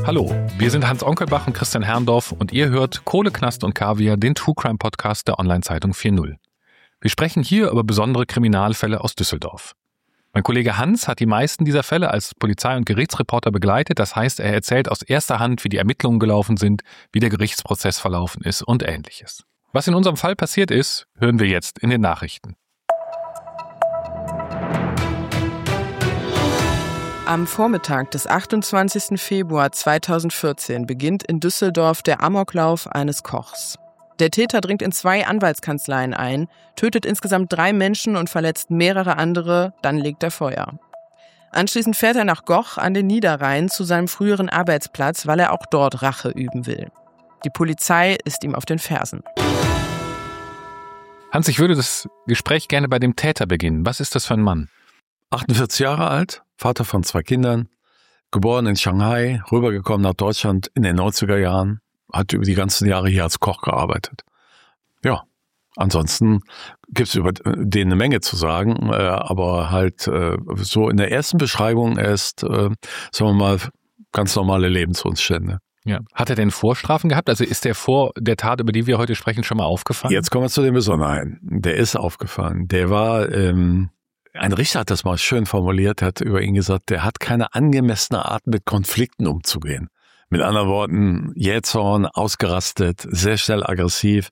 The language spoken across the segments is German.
Hallo, wir sind Hans Onkelbach und Christian Herrndorf und ihr hört Kohle, Knast und Kaviar, den True Crime Podcast der Online-Zeitung 4.0. Wir sprechen hier über besondere Kriminalfälle aus Düsseldorf. Mein Kollege Hans hat die meisten dieser Fälle als Polizei- und Gerichtsreporter begleitet. Das heißt, er erzählt aus erster Hand, wie die Ermittlungen gelaufen sind, wie der Gerichtsprozess verlaufen ist und Ähnliches. Was in unserem Fall passiert ist, hören wir jetzt in den Nachrichten. Am Vormittag des 28. Februar 2014 beginnt in Düsseldorf der Amoklauf eines Kochs. Der Täter dringt in 2 Anwaltskanzleien ein, tötet insgesamt 3 Menschen und verletzt mehrere andere, dann legt er Feuer. Anschließend fährt er nach Goch an den Niederrhein zu seinem früheren Arbeitsplatz, weil er auch dort Rache üben will. Die Polizei ist ihm auf den Fersen. Hans, ich würde das Gespräch gerne bei dem Täter beginnen. Was ist das für ein Mann? 48 Jahre alt, Vater von 2 Kindern, geboren in Shanghai, rübergekommen nach Deutschland in den 90er Jahren, hat über die ganzen Jahre hier als Koch gearbeitet. Ja, ansonsten gibt es über den eine Menge zu sagen, aber halt so in der ersten Beschreibung erst, sagen wir mal, ganz normale Lebensumstände. Ja. Hat er denn Vorstrafen gehabt? Also ist der vor der Tat, über die wir heute sprechen, schon mal aufgefallen? Jetzt kommen wir zu den Besonderheiten. Der ist aufgefallen. Der war, ein Richter hat das mal schön formuliert, hat über ihn gesagt, der hat keine angemessene Art, mit Konflikten umzugehen. Mit anderen Worten, Jähzorn, ausgerastet, sehr schnell aggressiv.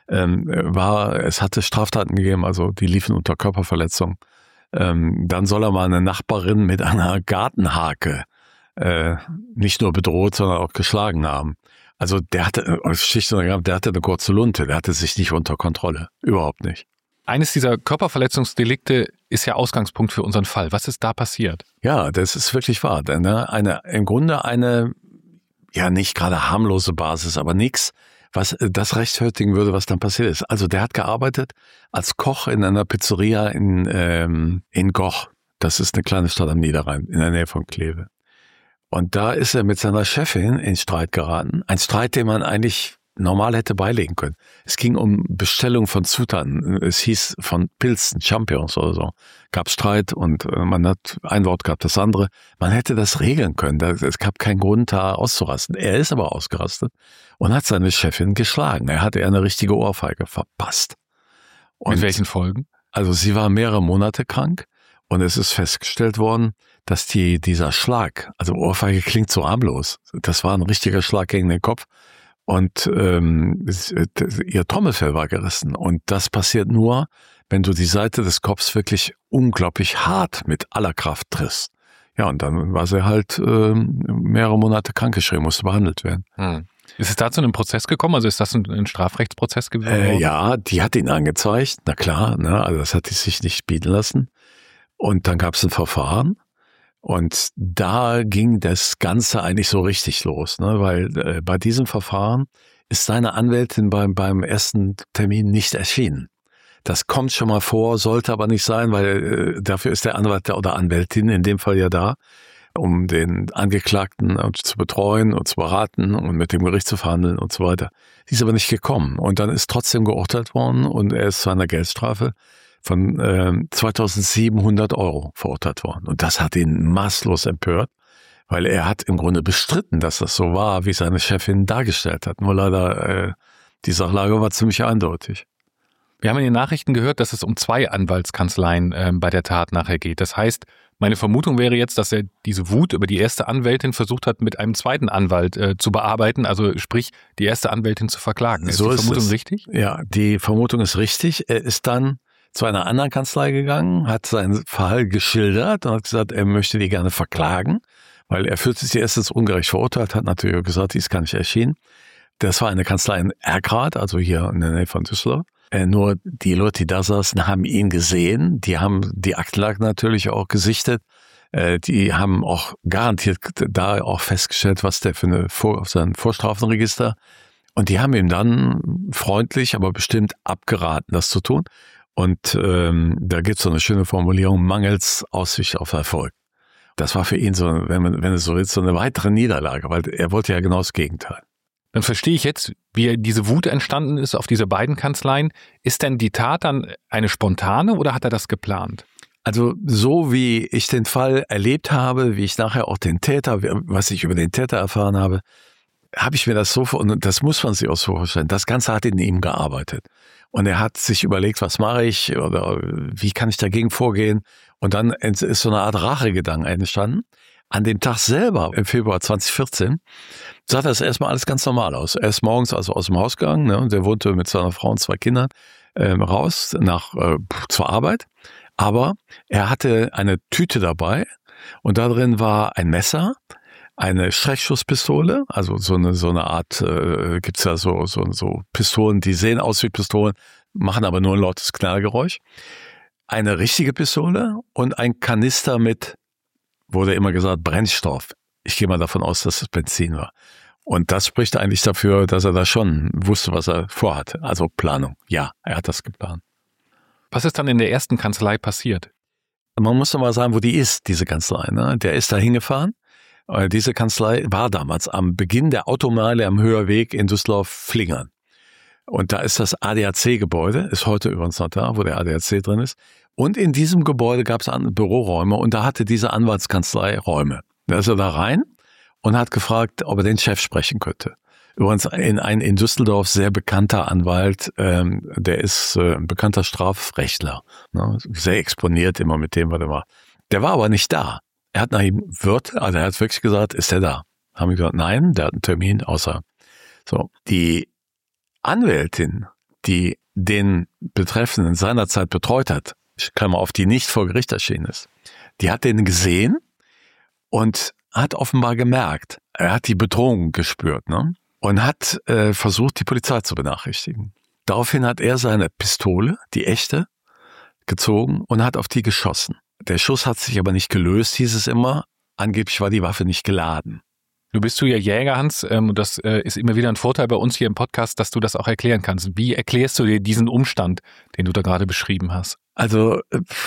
Es hatte Straftaten gegeben, also die liefen unter Körperverletzung. Dann soll er mal eine Nachbarin mit einer Gartenhake nicht nur bedroht, sondern auch geschlagen haben. Also der hatte eine kurze Lunte, der hatte sich nicht unter Kontrolle. Überhaupt nicht. Eines dieser Körperverletzungsdelikte ist ja Ausgangspunkt für unseren Fall. Was ist da passiert? Ja, das ist wirklich wahr. Im Grunde eine, ja nicht gerade harmlose Basis, aber nichts, was das rechtfertigen würde, was dann passiert ist. Also der hat gearbeitet als Koch in einer Pizzeria in Goch. Das ist eine kleine Stadt am Niederrhein, in der Nähe von Kleve. Und da ist er mit seiner Chefin in Streit geraten. Ein Streit, den man eigentlich normal hätte beilegen können. Es ging um Bestellung von Zutaten. Es hieß von Pilzen, Champignons oder so. Gab Streit und man hat ein Wort gehabt, das andere. Man hätte das regeln können. Es gab keinen Grund, da auszurasten. Er ist aber ausgerastet und hat seine Chefin geschlagen. Er hatte eine richtige Ohrfeige verpasst. Und mit welchen Folgen? Also sie war mehrere Monate krank und es ist festgestellt worden, dass dieser Schlag, also Ohrfeige klingt so harmlos. Das war ein richtiger Schlag gegen den Kopf. Und ihr Trommelfell war gerissen. Und das passiert nur, wenn du die Seite des Kopfs wirklich unglaublich hart mit aller Kraft triffst. Ja, und dann war sie halt mehrere Monate krankgeschrieben, musste behandelt werden. Ist es da zu einem Prozess gekommen? Also ist das ein Strafrechtsprozess gewesen? Ja, die hat ihn angezeigt. Na klar, ne, also das hat die sich nicht bieten lassen. Und dann gab es ein Verfahren. Und da ging das Ganze eigentlich so richtig los, ne? Weil bei diesem Verfahren ist seine Anwältin beim ersten Termin nicht erschienen. Das kommt schon mal vor, sollte aber nicht sein, weil dafür ist der Anwalt oder Anwältin in dem Fall ja da, um den Angeklagten zu betreuen und zu beraten und mit dem Gericht zu verhandeln und so weiter. Die ist aber nicht gekommen. Und dann ist trotzdem geurteilt worden und er ist zu einer Geldstrafe von 2.700 € verurteilt worden. Und das hat ihn maßlos empört, weil er hat im Grunde bestritten, dass das so war, wie seine Chefin dargestellt hat. Nur leider, die Sachlage war ziemlich eindeutig. Wir haben in den Nachrichten gehört, dass es um 2 Anwaltskanzleien bei der Tat nachher geht. Das heißt, meine Vermutung wäre jetzt, dass er diese Wut über die erste Anwältin versucht hat, mit einem zweiten Anwalt zu bearbeiten, also sprich, die erste Anwältin zu verklagen. Ist die Vermutung richtig? Ja, die Vermutung ist richtig. Er ist dann zu einer anderen Kanzlei gegangen, hat sein Fall geschildert und hat gesagt, er möchte die gerne verklagen, weil er fühlt sich erstens ungerecht verurteilt, hat natürlich auch gesagt, die ist gar nicht erschienen. Das war eine Kanzlei in Erkrath, also hier in der Nähe von Düsseldorf. Nur die Leute, die da saßen, haben ihn gesehen, die haben die Aktenlage natürlich auch gesichtet, die haben auch garantiert da auch festgestellt, was der auf sein Vorstrafenregister, und die haben ihm dann freundlich, aber bestimmt abgeraten, das zu tun. Und da gibt es so eine schöne Formulierung, mangels Aussicht auf Erfolg. Das war für ihn so, wenn es so ist, so eine weitere Niederlage, weil er wollte ja genau das Gegenteil. Dann verstehe ich jetzt, wie diese Wut entstanden ist auf diese beiden Kanzleien. Ist denn die Tat dann eine spontane oder hat er das geplant? Also so wie ich den Fall erlebt habe, wie ich nachher auch den Täter, was ich über den Täter erfahren habe ich mir das so, und das muss man sich auch so vorstellen, das Ganze hat in ihm gearbeitet. Und er hat sich überlegt, was mache ich oder wie kann ich dagegen vorgehen? Und dann ist so eine Art Rachegedanke entstanden. An dem Tag selber, im Februar 2014, sah das erstmal alles ganz normal aus. Er ist morgens also aus dem Haus gegangen, ne, und er wohnte mit seiner Frau und 2 Kindern raus zur Arbeit. Aber er hatte eine Tüte dabei und da drin war ein Messer, eine Schreckschusspistole, also so eine Art, gibt's ja so Pistolen, die sehen aus wie Pistolen, machen aber nur ein lautes Knallgeräusch. Eine richtige Pistole und ein Kanister mit, wurde immer gesagt, Brennstoff. Ich gehe mal davon aus, dass es Benzin war. Und das spricht eigentlich dafür, dass er da schon wusste, was er vorhatte. Also Planung. Ja, er hat das geplant. Was ist dann in der ersten Kanzlei passiert? Man muss doch mal sagen, wo die ist, diese Kanzlei. Ne? Der ist da hingefahren. Diese Kanzlei war damals am Beginn der Automeile am Höherweg in Düsseldorf-Flingern. Und da ist das ADAC-Gebäude, ist heute übrigens noch da, wo der ADAC drin ist. Und in diesem Gebäude gab es Büroräume und da hatte diese Anwaltskanzlei Räume. Da ist er da rein und hat gefragt, ob er den Chef sprechen könnte. Übrigens ein in Düsseldorf sehr bekannter Anwalt, der ist ein bekannter Strafrechtler, ne, sehr exponiert immer mit dem, was er macht. Der war aber nicht da. Er hat nach ihm er hat wirklich gesagt, ist er da? Haben wir gesagt, nein, der hat einen Termin, außer. So, die Anwältin, die den Betreffenden seinerzeit betreut hat, Klammer auf, die nicht vor Gericht erschienen ist, die hat den gesehen und hat offenbar gemerkt, er hat die Bedrohung gespürt, ne? Und hat versucht, die Polizei zu benachrichtigen. Daraufhin hat er seine Pistole, die echte, gezogen und hat auf die geschossen. Der Schuss hat sich aber nicht gelöst, hieß es immer. Angeblich war die Waffe nicht geladen. Du bist ja Jäger, Hans, und das ist immer wieder ein Vorteil bei uns hier im Podcast, dass du das auch erklären kannst. Wie erklärst du dir diesen Umstand, den du da gerade beschrieben hast? Also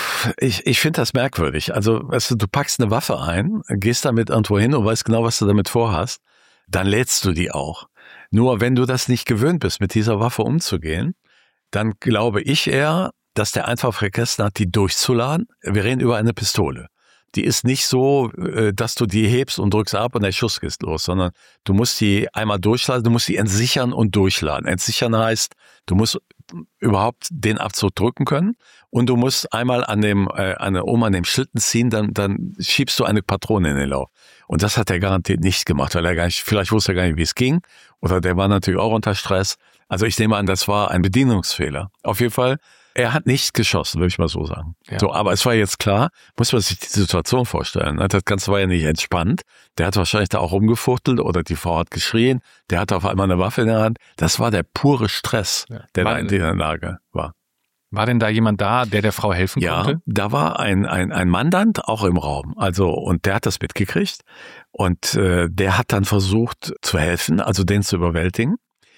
ich finde das merkwürdig. Also weißt du packst eine Waffe ein, gehst damit irgendwo hin und weißt genau, was du damit vorhast, dann lädst du die auch. Nur wenn du das nicht gewöhnt bist, mit dieser Waffe umzugehen, dann glaube ich eher, dass der einfach vergessen hat, die durchzuladen. Wir reden über eine Pistole. Die ist nicht so, dass du die hebst und drückst ab und der Schuss geht los, sondern du musst die einmal durchladen, du musst die entsichern und durchladen. Entsichern heißt, du musst überhaupt den Abzug drücken können und du musst einmal an dem Schlitten ziehen, dann schiebst du eine Patrone in den Lauf. Und das hat er garantiert nicht gemacht, weil er gar nicht, vielleicht wusste er gar nicht, wie es ging, oder der war natürlich auch unter Stress. Also ich nehme an, das war ein Bedienungsfehler. Auf jeden Fall, er hat nicht geschossen, würde ich mal so sagen. Ja. So, aber es war jetzt klar, muss man sich die Situation vorstellen. Das Ganze war ja nicht entspannt. Der hat wahrscheinlich da auch rumgefuchtelt oder die Frau hat geschrien. Der hatte auf einmal eine Waffe in der Hand. Das war der pure Stress, der da in dieser Lage war. War denn da jemand da, der Frau helfen konnte? Ja, da war ein Mandant auch im Raum. Also, und der hat das mitgekriegt. Und der hat dann versucht zu helfen, also den zu überwältigen.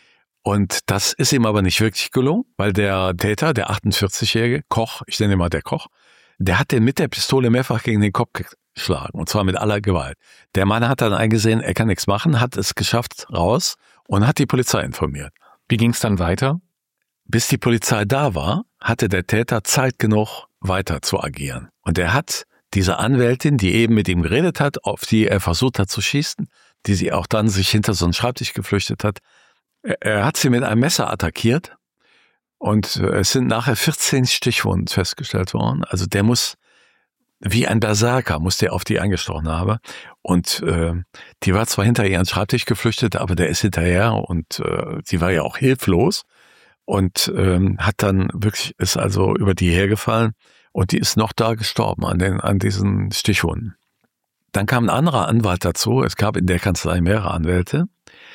Und das ist ihm aber nicht wirklich gelungen, weil der Täter, der 48-jährige Koch, ich nenne ihn mal der Koch, der hat den mit der Pistole mehrfach gegen den Kopf geschlagen, und zwar mit aller Gewalt. Der Mann hat dann eingesehen, er kann nichts machen, hat es geschafft raus und hat die Polizei informiert. Wie ging es dann weiter? Bis die Polizei da war, hatte der Täter Zeit genug, weiter zu agieren. Und er hat diese Anwältin, die eben mit ihm geredet hat, auf die er versucht hat zu schießen, die sie auch dann sich hinter so einen Schreibtisch geflüchtet hat, er hat sie mit einem Messer attackiert und es sind nachher 14 Stichwunden festgestellt worden. Also der muss, wie ein Berserker, muss der auf die eingestochen haben. Und die war zwar hinter ihren Schreibtisch geflüchtet, aber der ist hinterher und sie war ja auch hilflos und hat dann wirklich, ist also über die hergefallen und die ist noch da gestorben an diesen Stichwunden. Dann kam ein anderer Anwalt dazu, es gab in der Kanzlei mehrere Anwälte,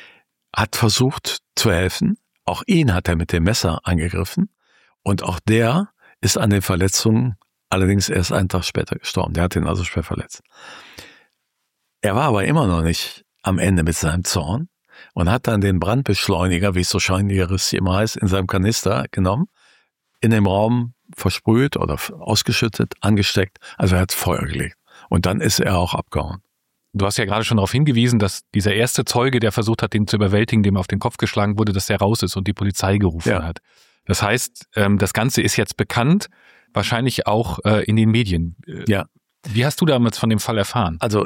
hat versucht zu helfen. Auch ihn hat er mit dem Messer angegriffen. Und auch der ist an den Verletzungen allerdings erst einen Tag später gestorben. Der hat ihn also schwer verletzt. Er war aber immer noch nicht am Ende mit seinem Zorn und hat dann den Brandbeschleuniger, wie es so scheinbares immer heißt, in seinem Kanister genommen, in dem Raum versprüht oder ausgeschüttet, angesteckt. Also er hat Feuer gelegt. Und dann ist er auch abgehauen. Du hast ja gerade schon darauf hingewiesen, dass dieser erste Zeuge, der versucht hat, den zu überwältigen, dem auf den Kopf geschlagen wurde, dass der raus ist und die Polizei gerufen hat. Das heißt, das Ganze ist jetzt bekannt. wahrscheinlich auch in den Medien. Ja. Wie hast du damals von dem Fall erfahren? Also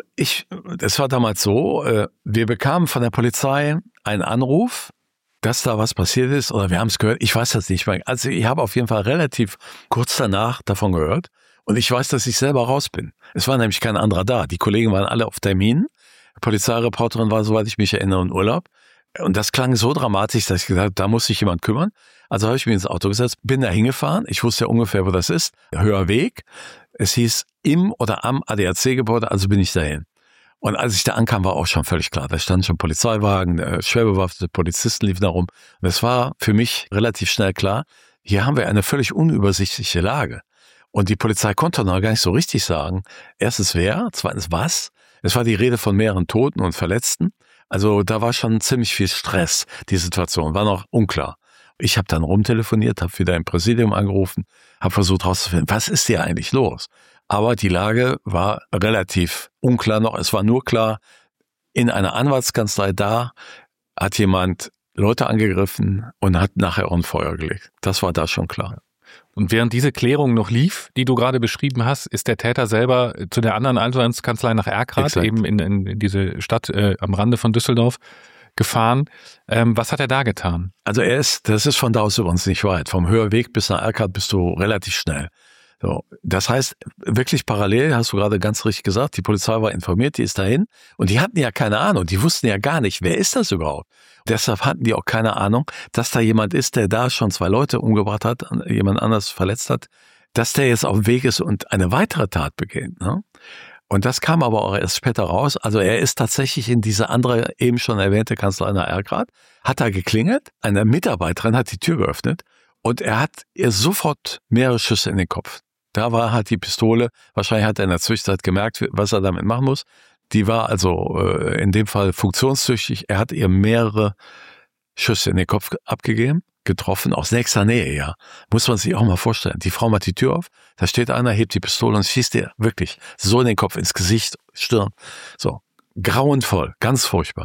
es war damals so, wir bekamen von der Polizei einen Anruf, dass da was passiert ist, oder wir haben es gehört, ich weiß das nicht mehr. Also ich habe auf jeden Fall relativ kurz danach davon gehört und ich weiß, dass ich selber raus bin. Es war nämlich kein anderer da. Die Kollegen waren alle auf Termin. Die Polizeireporterin war, soweit ich mich erinnere, in Urlaub. Und das klang so dramatisch, dass ich gesagt habe, da muss sich jemand kümmern. Also habe ich mich ins Auto gesetzt, bin da hingefahren. Ich wusste ja ungefähr, wo das ist. Höher Weg. Es hieß im oder am ADAC-Gebäude, also bin ich dahin. Und als ich da ankam, war auch schon völlig klar. Da standen schon Polizeiwagen, schwer bewaffnete Polizisten liefen da rum. Und es war für mich relativ schnell klar, hier haben wir eine völlig unübersichtliche Lage. Und die Polizei konnte noch gar nicht so richtig sagen, erstens wer, zweitens was. Es war die Rede von mehreren Toten und Verletzten. Also da war schon ziemlich viel Stress. Die Situation war noch unklar. Ich habe dann rumtelefoniert, habe wieder im Präsidium angerufen, habe versucht herauszufinden, was ist hier eigentlich los? Aber die Lage war relativ unklar noch. Es war nur klar, in einer Anwaltskanzlei da hat jemand Leute angegriffen und hat nachher ein Feuer gelegt. Das war da schon klar. Und während diese Klärung noch lief, die du gerade beschrieben hast, ist der Täter selber zu der anderen Anwaltskanzlei nach Erkrath, eben in diese Stadt am Rande von Düsseldorf, gefahren. Was hat er da getan? Also das ist von da aus übrigens nicht weit. Vom Höherweg bis nach Erkrath bist du relativ schnell. So, das heißt, wirklich parallel, hast du gerade ganz richtig gesagt, die Polizei war informiert, die ist dahin und die hatten ja keine Ahnung, die wussten ja gar nicht, wer ist das überhaupt? Deshalb hatten die auch keine Ahnung, dass da jemand ist, der da schon 2 Leute umgebracht hat, jemand anders verletzt hat, dass der jetzt auf dem Weg ist und eine weitere Tat begeht. Ne? Und das kam aber auch erst später raus. Also er ist tatsächlich in diese andere, eben schon erwähnte Kanzlei nach Erkrath, hat da geklingelt, eine Mitarbeiterin hat die Tür geöffnet und er hat ihr sofort mehrere Schüsse in den Kopf. Da war halt die Pistole, wahrscheinlich hat er in der Zwischenzeit gemerkt, was er damit machen muss. Die war also in dem Fall funktionstüchtig. Er hat ihr mehrere Schüsse in den Kopf abgegeben, getroffen, aus nächster Nähe, ja. Muss man sich auch mal vorstellen. Die Frau macht die Tür auf, da steht einer, hebt die Pistole und schießt ihr wirklich so in den Kopf, ins Gesicht, Stirn. So, grauenvoll, ganz furchtbar.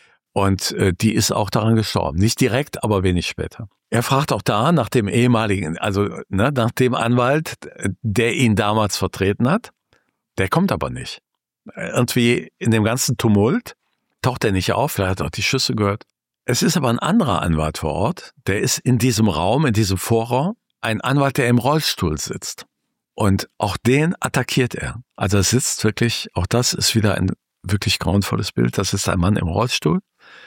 Und die ist auch daran gestorben. Nicht direkt, aber wenig später. Er fragt auch da nach dem ehemaligen, also nach dem Anwalt, der ihn damals vertreten hat. Der kommt aber nicht. Irgendwie in dem ganzen Tumult taucht er nicht auf, vielleicht hat er auch die Schüsse gehört. Es ist aber ein anderer Anwalt vor Ort, der ist in diesem Raum, in diesem Vorraum, ein Anwalt, der im Rollstuhl sitzt. Und auch den attackiert er. Also er sitzt wirklich, auch das ist wieder ein wirklich grauenvolles Bild, das ist ein Mann im Rollstuhl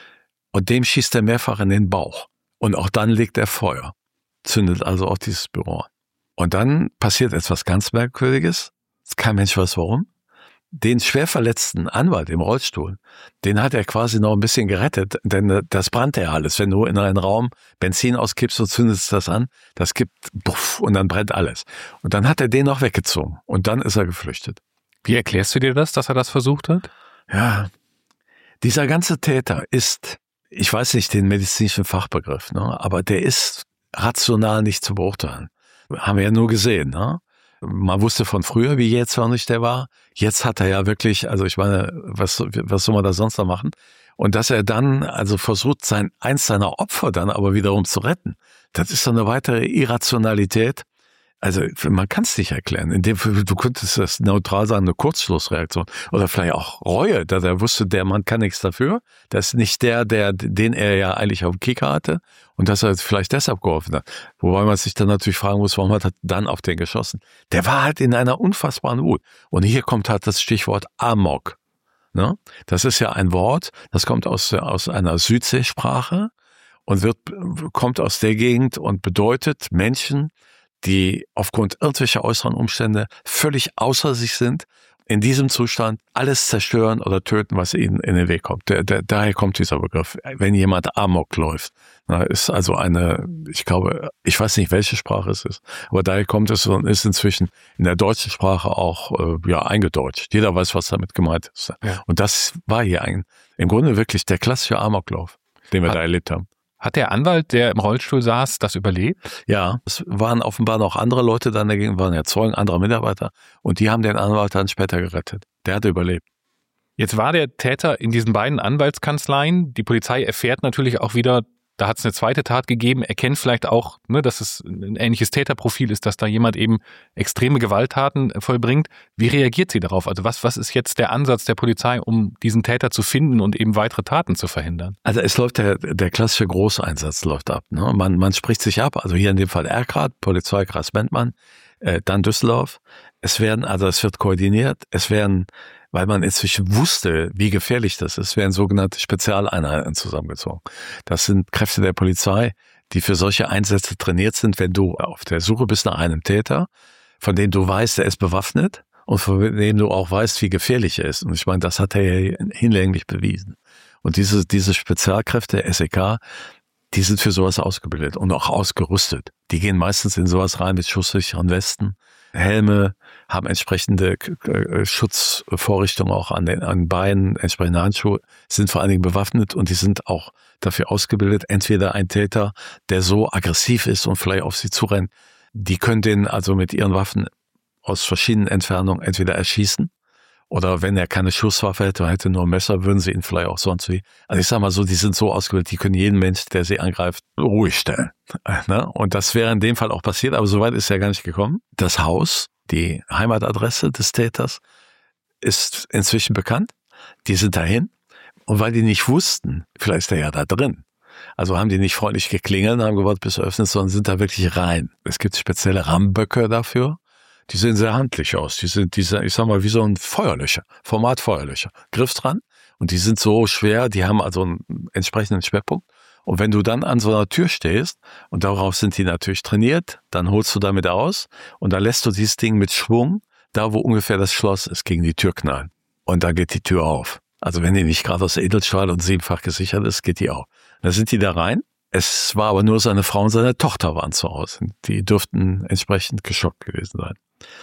und dem schießt er mehrfach in den Bauch. Und auch dann legt er Feuer, zündet also auch dieses Büro an. Und dann passiert etwas ganz Merkwürdiges, kein Mensch weiß warum. Den schwer verletzten Anwalt im Rollstuhl, den hat er quasi noch ein bisschen gerettet, denn das brannte ja alles. Wenn du in einen Raum Benzin auskippst und zündest das an, das gibt puff, und dann brennt alles. Und dann hat er den noch weggezogen und dann ist er geflüchtet. Wie erklärst du dir das, dass er das versucht hat? Ja, dieser ganze Täter ist, ich weiß nicht den medizinischen Fachbegriff, ne, aber der ist rational nicht zu beurteilen. Haben wir ja nur gesehen, ne? Man wusste von früher, wie jähzornig der war. Jetzt hat er ja wirklich, also ich meine, was soll man da sonst noch machen? Und dass er dann also versucht, eins seiner Opfer dann aber wiederum zu retten, das ist so eine weitere Irrationalität. Also man kann es nicht erklären. Du könntest das neutral sagen, eine Kurzschlussreaktion oder vielleicht auch Reue, dass er wusste, der Mann kann nichts dafür. Das ist nicht den er ja eigentlich auf dem Kicker hatte und dass er vielleicht deshalb geholfen hat. Wobei man sich dann natürlich fragen muss, warum hat er dann auf den geschossen? Der war halt in einer unfassbaren Wut. Und hier kommt halt das Stichwort Amok. Ne? Das ist ja ein Wort, das kommt aus einer Südseesprache und kommt aus der Gegend und bedeutet Menschen, die aufgrund irgendwelcher äußeren Umstände völlig außer sich sind, in diesem Zustand alles zerstören oder töten, was ihnen in den Weg kommt. Daher kommt dieser Begriff. Wenn jemand Amok läuft, ist also ich weiß nicht, welche Sprache es ist, aber daher kommt es und ist inzwischen in der deutschen Sprache auch eingedeutscht. Jeder weiß, was damit gemeint ist. Ja. Und das war hier im Grunde wirklich der klassische Amoklauf, den wir da erlebt haben. Hat der Anwalt, der im Rollstuhl saß, das überlebt? Ja, es waren offenbar noch andere Leute dann dagegen, waren ja Zeugen, andere Mitarbeiter und die haben den Anwalt dann später gerettet. Der hat überlebt. Jetzt war der Täter in diesen beiden Anwaltskanzleien. Die Polizei erfährt natürlich auch wieder, da hat es eine zweite Tat gegeben, erkennt vielleicht auch, ne, dass es ein ähnliches Täterprofil ist, dass da jemand eben extreme Gewalttaten vollbringt. Wie reagiert sie darauf? Also was ist jetzt der Ansatz der Polizei, um diesen Täter zu finden und eben weitere Taten zu verhindern? Also es läuft der klassische Großeinsatz läuft ab. Ne? Man spricht sich ab, also hier in dem Fall Erkrath, Polizeikreis Mettmann, dann Düsseldorf. Es wird koordiniert, weil man inzwischen wusste, wie gefährlich das ist, werden sogenannte Spezialeinheiten zusammengezogen. Das sind Kräfte der Polizei, die für solche Einsätze trainiert sind, wenn du auf der Suche bist nach einem Täter, von dem du weißt, er ist bewaffnet und von dem du auch weißt, wie gefährlich er ist. Und ich meine, das hat er ja hinlänglich bewiesen. Und diese Spezialkräfte, SEK, die sind für sowas ausgebildet und auch ausgerüstet. Die gehen meistens in sowas rein mit schusssicheren Westen, Helme, haben entsprechende Schutzvorrichtungen auch an den Beinen, entsprechende Handschuhe, sind vor allen Dingen bewaffnet und die sind auch dafür ausgebildet, entweder ein Täter, der so aggressiv ist und vielleicht auf sie zurennt, die können den also mit ihren Waffen aus verschiedenen Entfernungen entweder erschießen oder wenn er keine Schusswaffe hätte, hätte nur ein Messer, würden sie ihn vielleicht auch sonst wie. Also ich sag mal so, die sind so ausgebildet, die können jeden Mensch, der sie angreift, ruhig stellen. Und das wäre in dem Fall auch passiert, aber soweit ist ja gar nicht gekommen. Das Haus, die Heimatadresse des Täters, ist inzwischen bekannt. Die sind dahin. Und weil die nicht wussten, vielleicht ist er ja da drin. Also haben die nicht freundlich geklingelt und haben gewartet, bis er öffnet, sondern sind da wirklich rein. Es gibt spezielle Ramböcke dafür. Die sehen sehr handlich aus. Die sind ich sag mal, wie so ein Feuerlöscher, Format Feuerlöscher. Griff dran. Und die sind so schwer, die haben also einen entsprechenden Schwerpunkt. Und wenn du dann an so einer Tür stehst, und darauf sind die natürlich trainiert, dann holst du damit aus und dann lässt du dieses Ding mit Schwung, da wo ungefähr das Schloss ist, gegen die Tür knallen. Und dann geht die Tür auf. Also wenn die nicht gerade aus Edelstahl und 7-fach gesichert ist, geht die auf. Dann sind die da rein. Es war aber nur seine Frau und seine Tochter waren zu Hause. Die dürften entsprechend geschockt gewesen sein.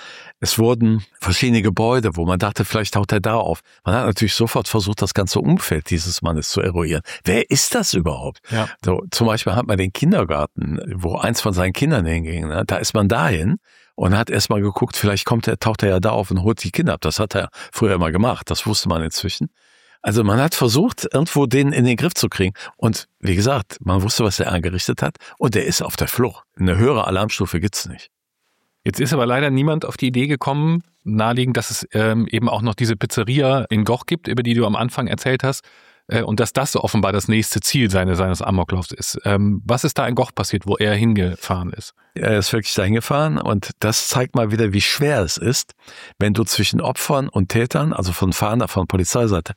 Es wurden verschiedene Gebäude, wo man dachte, vielleicht taucht er da auf. Man hat natürlich sofort versucht, das ganze Umfeld dieses Mannes zu eruieren. Wer ist das überhaupt? Ja. So, zum Beispiel hat man den Kindergarten, wo eins von seinen Kindern hinging. Ne? Da ist man dahin und hat erstmal geguckt, vielleicht taucht er ja da auf und holt die Kinder ab. Das hat er früher immer gemacht. Das wusste man inzwischen. Also man hat versucht, irgendwo den in den Griff zu kriegen. Und wie gesagt, man wusste, was er angerichtet hat. Und er ist auf der Flucht. Eine höhere Alarmstufe gibt's nicht. Jetzt ist aber leider niemand auf die Idee gekommen, naheliegend, dass es eben auch noch diese Pizzeria in Goch gibt, über die du am Anfang erzählt hast, und dass das so offenbar das nächste Ziel seines Amoklaufs ist. Was ist da in Goch passiert, wo er hingefahren ist? Er ist wirklich da hingefahren und das zeigt mal wieder, wie schwer es ist, wenn du zwischen Opfern und Tätern, also von Fahnder, von Polizeiseite,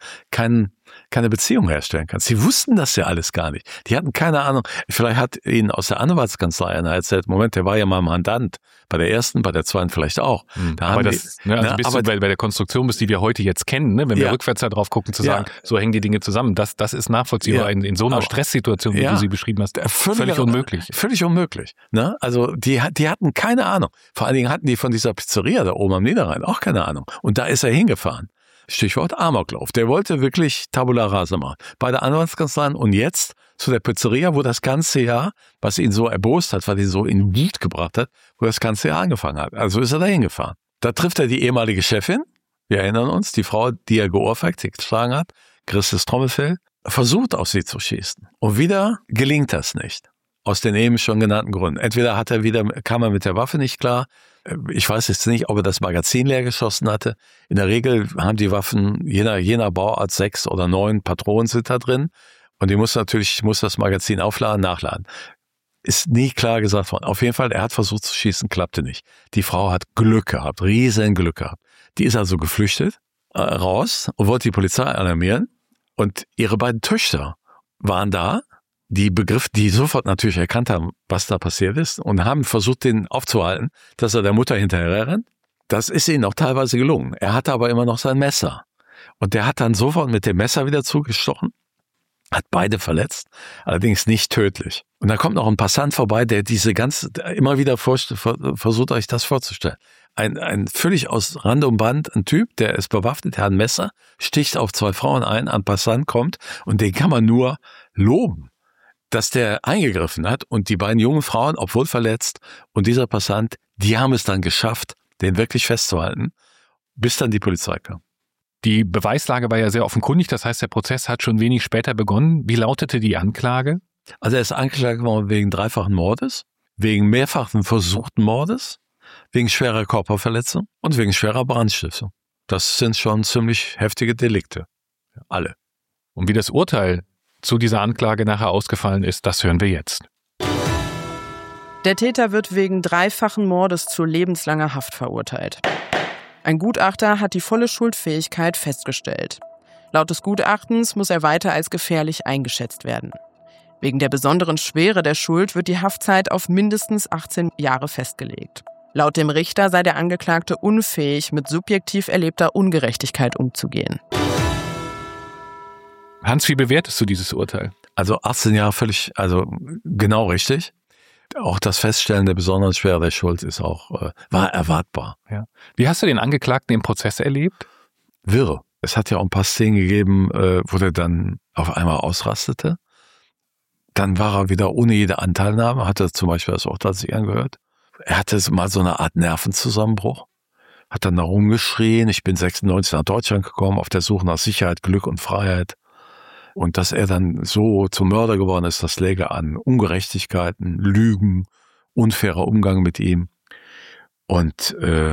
keine Beziehung herstellen kannst. Sie wussten das ja alles gar nicht. Die hatten keine Ahnung. Vielleicht hat ihnen aus der Anwaltskanzlei einer erzählt, Moment, der war ja mal Mandant. Bei der ersten, bei der zweiten vielleicht auch. Da aber bei der Konstruktion, bis die wir heute jetzt kennen, ne, wenn wir rückwärts da drauf gucken, zu sagen, so hängen die Dinge zusammen, das ist nachvollziehbar in so einer Stresssituation, wie du sie beschrieben hast. Völlig unmöglich. Völlig unmöglich. Ne? Also die hatten keine Ahnung. Vor allen Dingen hatten die von dieser Pizzeria da oben am Niederrhein auch keine Ahnung. Und da ist er hingefahren. Stichwort Amoklauf. Der wollte wirklich Tabula rasa machen. Bei der Anwaltskanzlei und jetzt zu der Pizzeria, wo das ganze Jahr, was ihn so erbost hat, was ihn so in Wut gebracht hat, wo das ganze Jahr angefangen hat. Also ist er da hingefahren. Da trifft er die ehemalige Chefin, wir erinnern uns, die Frau, die er geohrfeigt, sie geschlagen hat, Christes Trommelfell, versucht auf sie zu schießen. Und wieder gelingt das nicht. Aus den eben schon genannten Gründen. Entweder kam er mit der Waffe nicht klar. Ich weiß jetzt nicht, ob er das Magazin leer geschossen hatte. In der Regel haben die Waffen, jener Bauart 6 oder 9 Patronen sind da drin. Und die muss das Magazin aufladen, nachladen. Ist nie klar gesagt worden. Auf jeden Fall, er hat versucht zu schießen, klappte nicht. Die Frau hat Glück gehabt, riesen Glück gehabt. Die ist also geflüchtet, raus und wollte die Polizei alarmieren. Und ihre beiden Töchter waren da, die sofort natürlich erkannt haben, was da passiert ist und haben versucht, den aufzuhalten, dass er der Mutter hinterher rennt. Das ist ihnen auch teilweise gelungen. Er hatte aber immer noch sein Messer. Und der hat dann sofort mit dem Messer wieder zugestochen, hat beide verletzt, allerdings nicht tödlich. Und dann kommt noch ein Passant vorbei, der immer wieder versucht, euch das vorzustellen. Ein völlig aus Rand und Band, ein Typ, der ist bewaffnet, der hat ein Messer, sticht auf 2 Frauen ein Passant kommt und den kann man nur loben, dass der eingegriffen hat und die beiden jungen Frauen, obwohl verletzt, und dieser Passant, die haben es dann geschafft, den wirklich festzuhalten, bis dann die Polizei kam. Die Beweislage war ja sehr offenkundig, das heißt, der Prozess hat schon wenig später begonnen. Wie lautete die Anklage? Also er ist angeklagt worden wegen dreifachen Mordes, wegen mehrfachen versuchten Mordes, wegen schwerer Körperverletzung und wegen schwerer Brandstiftung. Das sind schon ziemlich heftige Delikte. Alle. Und wie das Urteil zu dieser Anklage nachher ausgefallen ist, das hören wir jetzt. Der Täter wird wegen dreifachen Mordes zu lebenslanger Haft verurteilt. Ein Gutachter hat die volle Schuldfähigkeit festgestellt. Laut des Gutachtens muss er weiter als gefährlich eingeschätzt werden. Wegen der besonderen Schwere der Schuld wird die Haftzeit auf mindestens 18 Jahre festgelegt. Laut dem Richter sei der Angeklagte unfähig, mit subjektiv erlebter Ungerechtigkeit umzugehen. Hans, wie bewertest du dieses Urteil? Also 18 Jahre völlig, genau richtig. Auch das Feststellen der besonderen Schwere der Schuld war erwartbar. Ja. Wie hast du den Angeklagten im Prozess erlebt? Wirr. Es hat ja auch ein paar Szenen gegeben, wo der dann auf einmal ausrastete. Dann war er wieder ohne jede Anteilnahme, hatte zum Beispiel das Urteil sich angehört. Er hatte mal so eine Art Nervenzusammenbruch, hat dann da rumgeschrien, ich bin 96 nach Deutschland gekommen, auf der Suche nach Sicherheit, Glück und Freiheit. Und dass er dann so zum Mörder geworden ist, das läge an Ungerechtigkeiten, Lügen, unfairer Umgang mit ihm. Und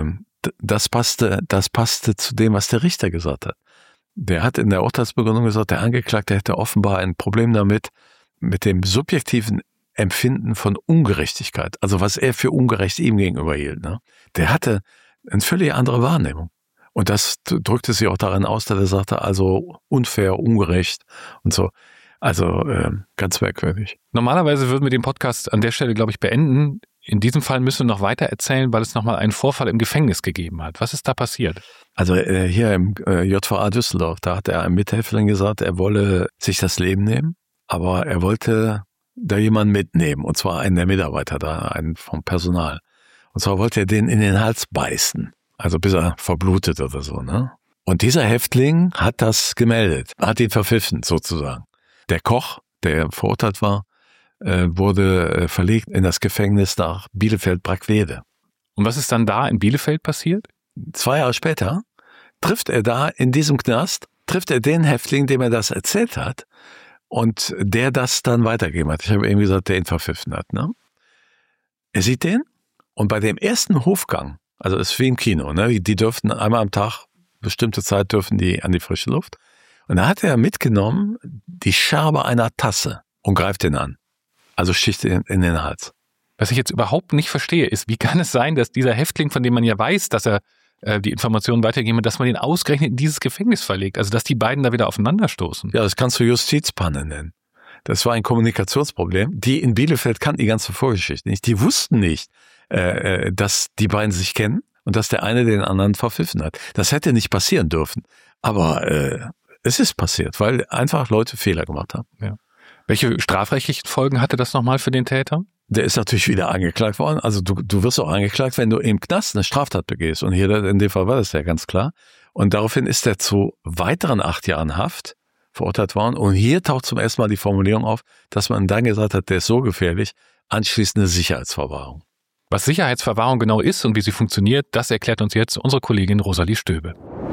das passte zu dem, was der Richter gesagt hat. Der hat in der Urteilsbegründung gesagt, der Angeklagte hätte offenbar ein Problem damit, mit dem subjektiven Empfinden von Ungerechtigkeit, also was er für ungerecht ihm gegenüber hielt. Ne? Der hatte eine völlig andere Wahrnehmung. Und das drückte sich auch darin aus, dass er sagte, also unfair, ungerecht und so. Also ganz merkwürdig. Normalerweise würden wir den Podcast an der Stelle, glaube ich, beenden. In diesem Fall müssen wir noch weiter erzählen, weil es nochmal einen Vorfall im Gefängnis gegeben hat. Was ist da passiert? Also hier im JVA Düsseldorf, da hat einem Mithäftling gesagt, er wolle sich das Leben nehmen, aber er wollte da jemanden mitnehmen, und zwar einen der Mitarbeiter da, einen vom Personal. Und zwar wollte er den in den Hals beißen, also bis er verblutet oder so, ne? Und dieser Häftling hat das gemeldet, hat ihn verpfiffen sozusagen. Der Koch, der verurteilt war, wurde verlegt in das Gefängnis nach Bielefeld-Brackwede. Und was ist dann da in Bielefeld passiert? 2 Jahre später trifft er da in diesem Knast, den Häftling, dem er das erzählt hat, und der das dann weitergegeben hat. Ich habe eben gesagt, der ihn verpfiffen hat. Ne? Er sieht den, und bei dem ersten Hofgang, also es ist wie im Kino, ne? Die dürften einmal am Tag, bestimmte Zeit dürfen die an die frische Luft. Und da hat er mitgenommen die Scherbe einer Tasse und greift den an. Also sticht ihn in den Hals. Was ich jetzt überhaupt nicht verstehe, ist, wie kann es sein, dass dieser Häftling, von dem man ja weiß, dass er die Informationen weitergeben, dass man den ausgerechnet in dieses Gefängnis verlegt, also dass die beiden da wieder aufeinanderstoßen. Ja, das kannst du Justizpanne nennen. Das war ein Kommunikationsproblem. Die in Bielefeld kannten die ganze Vorgeschichte nicht. Die wussten nicht, dass die beiden sich kennen und dass der eine den anderen verpfiffen hat. Das hätte nicht passieren dürfen. Aber es ist passiert, weil einfach Leute Fehler gemacht haben. Ja. Welche strafrechtlichen Folgen hatte das nochmal für den Täter? Der ist natürlich wieder angeklagt worden. Also du wirst auch angeklagt, wenn du im Knast eine Straftat begehst. Und hier in dem Fall war das ja ganz klar. Und daraufhin ist er zu weiteren 8 Jahren Haft verurteilt worden. Und hier taucht zum ersten Mal die Formulierung auf, dass man dann gesagt hat, der ist so gefährlich, anschließend eine Sicherheitsverwahrung. Was Sicherheitsverwahrung genau ist und wie sie funktioniert, das erklärt uns jetzt unsere Kollegin Rosalie Stöbe.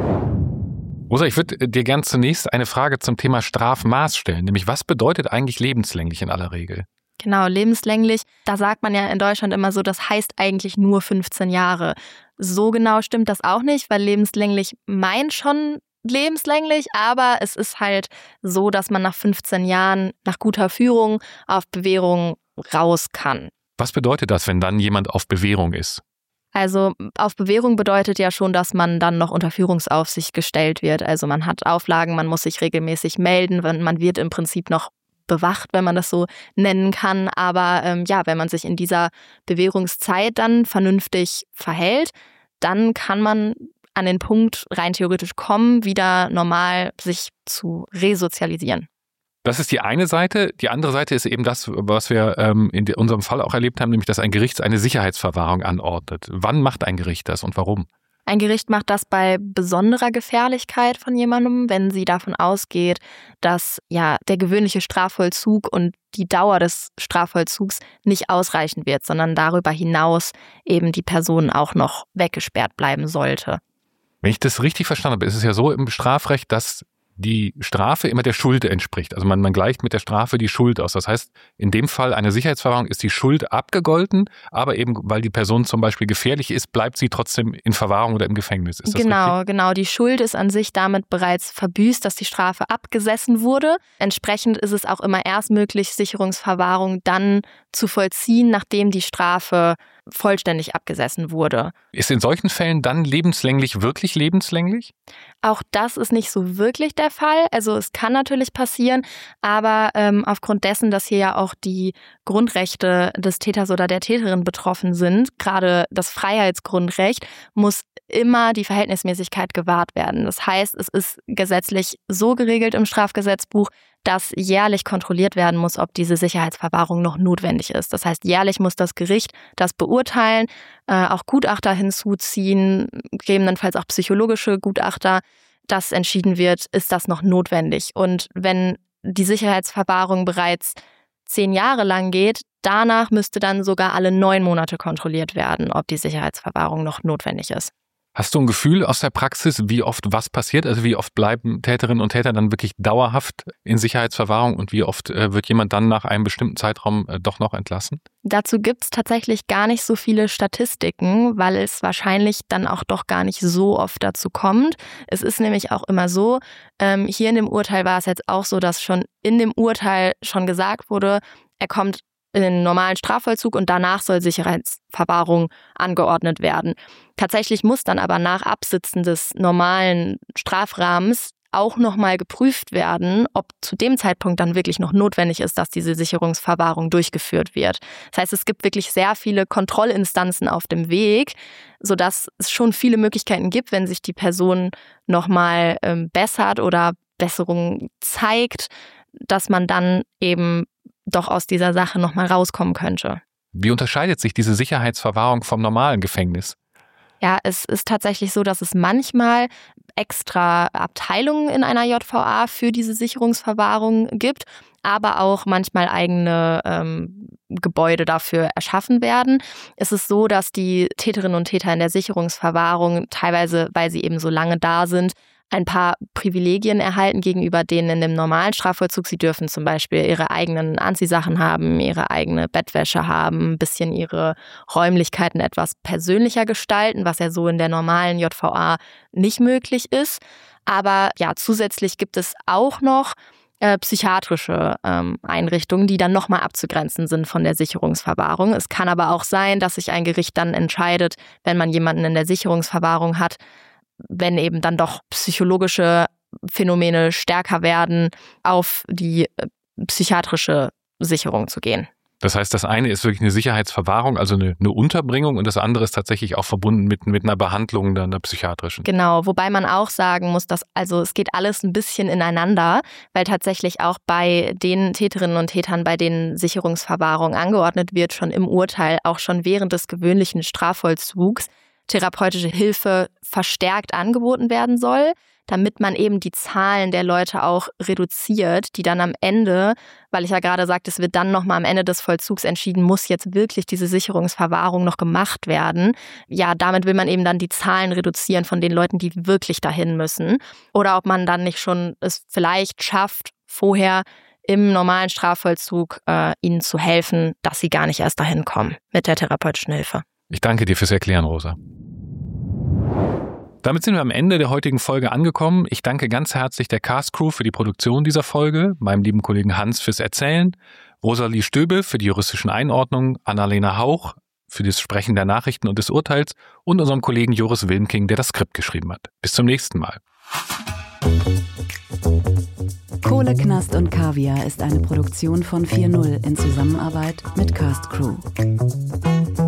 Rosa, ich würde dir gern zunächst eine Frage zum Thema Strafmaß stellen, nämlich was bedeutet eigentlich lebenslänglich in aller Regel? Genau, lebenslänglich, da sagt man ja in Deutschland immer so, das heißt eigentlich nur 15 Jahre. So genau stimmt das auch nicht, weil lebenslänglich meint schon lebenslänglich, aber es ist halt so, dass man nach 15 Jahren nach guter Führung auf Bewährung raus kann. Was bedeutet das, wenn dann jemand auf Bewährung ist? Also auf Bewährung bedeutet ja schon, dass man dann noch unter Führungsaufsicht gestellt wird. Also man hat Auflagen, man muss sich regelmäßig melden, man wird im Prinzip noch bewacht, wenn man das so nennen kann. Aber wenn man sich in dieser Bewährungszeit dann vernünftig verhält, dann kann man an den Punkt rein theoretisch kommen, wieder normal sich zu resozialisieren. Das ist die eine Seite. Die andere Seite ist eben das, was wir in unserem Fall auch erlebt haben, nämlich dass ein Gericht eine Sicherheitsverwahrung anordnet. Wann macht ein Gericht das und warum? Ein Gericht macht das bei besonderer Gefährlichkeit von jemandem, wenn sie davon ausgeht, dass der gewöhnliche Strafvollzug und die Dauer des Strafvollzugs nicht ausreichen wird, sondern darüber hinaus eben die Person auch noch weggesperrt bleiben sollte. Wenn ich das richtig verstanden habe, ist es ja so im Strafrecht, dass die Strafe immer der Schuld entspricht. Also man gleicht mit der Strafe die Schuld aus. Das heißt, in dem Fall einer Sicherheitsverwahrung ist die Schuld abgegolten, aber eben, weil die Person zum Beispiel gefährlich ist, bleibt sie trotzdem in Verwahrung oder im Gefängnis. Ist das richtig? Genau. Die Schuld ist an sich damit bereits verbüßt, dass die Strafe abgesessen wurde. Entsprechend ist es auch immer erst möglich, Sicherungsverwahrung dann zu vollziehen, nachdem die Strafe vollständig abgesessen wurde. Ist in solchen Fällen dann lebenslänglich wirklich lebenslänglich? Auch das ist nicht so wirklich der Fall. Also es kann natürlich passieren, aber aufgrund dessen, dass hier ja auch die Grundrechte des Täters oder der Täterin betroffen sind, gerade das Freiheitsgrundrecht, muss immer die Verhältnismäßigkeit gewahrt werden. Das heißt, es ist gesetzlich so geregelt im Strafgesetzbuch, dass jährlich kontrolliert werden muss, ob diese Sicherheitsverwahrung noch notwendig ist. Das heißt, jährlich muss das Gericht das beurteilen, auch Gutachter hinzuziehen, gegebenenfalls auch psychologische Gutachter, dass entschieden wird, ist das noch notwendig. Und wenn die Sicherheitsverwahrung bereits 10 Jahre lang geht, danach müsste dann sogar alle 9 Monate kontrolliert werden, ob die Sicherheitsverwahrung noch notwendig ist. Hast du ein Gefühl aus der Praxis, wie oft was passiert? Also wie oft bleiben Täterinnen und Täter dann wirklich dauerhaft in Sicherheitsverwahrung und wie oft wird jemand dann nach einem bestimmten Zeitraum doch noch entlassen? Dazu gibt es tatsächlich gar nicht so viele Statistiken, weil es wahrscheinlich dann auch doch gar nicht so oft dazu kommt. Es ist nämlich auch immer so, hier in dem Urteil war es jetzt auch so, dass schon in dem Urteil schon gesagt wurde, er kommt in den normalen Strafvollzug und danach soll Sicherheitsverwahrung angeordnet werden. Tatsächlich muss dann aber nach Absitzen des normalen Strafrahmens auch nochmal geprüft werden, ob zu dem Zeitpunkt dann wirklich noch notwendig ist, dass diese Sicherungsverwahrung durchgeführt wird. Das heißt, es gibt wirklich sehr viele Kontrollinstanzen auf dem Weg, sodass es schon viele Möglichkeiten gibt, wenn sich die Person nochmal bessert oder Besserung zeigt, dass man dann eben doch aus dieser Sache nochmal rauskommen könnte. Wie unterscheidet sich diese Sicherheitsverwahrung vom normalen Gefängnis? Ja, es ist tatsächlich so, dass es manchmal extra Abteilungen in einer JVA für diese Sicherungsverwahrung gibt, aber auch manchmal eigene Gebäude dafür erschaffen werden. Es ist so, dass die Täterinnen und Täter in der Sicherungsverwahrung teilweise, weil sie eben so lange da sind, ein paar Privilegien erhalten gegenüber denen in dem normalen Strafvollzug. Sie dürfen zum Beispiel ihre eigenen Anziehsachen haben, ihre eigene Bettwäsche haben, ein bisschen ihre Räumlichkeiten etwas persönlicher gestalten, was ja so in der normalen JVA nicht möglich ist. Aber ja, zusätzlich gibt es auch noch psychiatrische Einrichtungen, die dann nochmal abzugrenzen sind von der Sicherungsverwahrung. Es kann aber auch sein, dass sich ein Gericht dann entscheidet, wenn man jemanden in der Sicherungsverwahrung hat, wenn eben dann doch psychologische Phänomene stärker werden, auf die psychiatrische Sicherung zu gehen. Das heißt, das eine ist wirklich eine Sicherheitsverwahrung, also eine Unterbringung, und das andere ist tatsächlich auch verbunden mit einer Behandlung, einer psychiatrischen. Genau, wobei man auch sagen muss, dass es geht alles ein bisschen ineinander, weil tatsächlich auch bei den Täterinnen und Tätern, bei denen Sicherungsverwahrung angeordnet wird, schon im Urteil, auch schon während des gewöhnlichen Strafvollzugs, therapeutische Hilfe verstärkt angeboten werden soll, damit man eben die Zahlen der Leute auch reduziert, die dann am Ende, weil ich ja gerade sagte, es wird dann nochmal am Ende des Vollzugs entschieden, muss jetzt wirklich diese Sicherungsverwahrung noch gemacht werden. Ja, damit will man eben dann die Zahlen reduzieren von den Leuten, die wirklich dahin müssen. Oder ob man dann nicht schon es vielleicht schafft, vorher im normalen Strafvollzug ihnen zu helfen, dass sie gar nicht erst dahin kommen mit der therapeutischen Hilfe. Ich danke dir fürs Erklären, Rosa. Damit sind wir am Ende der heutigen Folge angekommen. Ich danke ganz herzlich der Cast-Crew für die Produktion dieser Folge, meinem lieben Kollegen Hans fürs Erzählen, Rosalie Stöbe für die juristischen Einordnungen, Annalena Hauch für das Sprechen der Nachrichten und des Urteils und unserem Kollegen Joris Wilmking, der das Skript geschrieben hat. Bis zum nächsten Mal. Kohle, Knast und Kaviar ist eine Produktion von 4.0 in Zusammenarbeit mit Cast Crew.